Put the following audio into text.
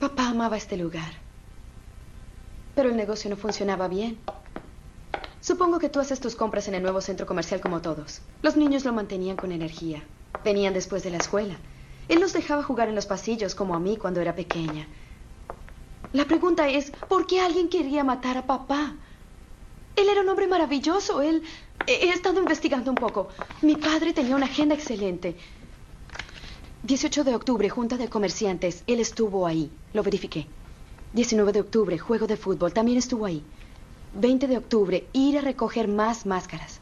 Papá amaba este lugar. Pero el negocio no funcionaba bien. Supongo que tú haces tus compras en el nuevo centro comercial como todos. Los niños lo mantenían con energía. Venían después de la escuela. Él los dejaba jugar en los pasillos como a mí cuando era pequeña. La pregunta es, ¿por qué alguien quería matar a papá? Él era un hombre maravilloso. He estado investigando un poco. Mi padre tenía una agenda excelente. 18 de octubre, junta de comerciantes. Él estuvo ahí. Lo verifiqué. 19 de octubre, juego de fútbol. También estuvo ahí. 20 de octubre, ir a recoger más máscaras.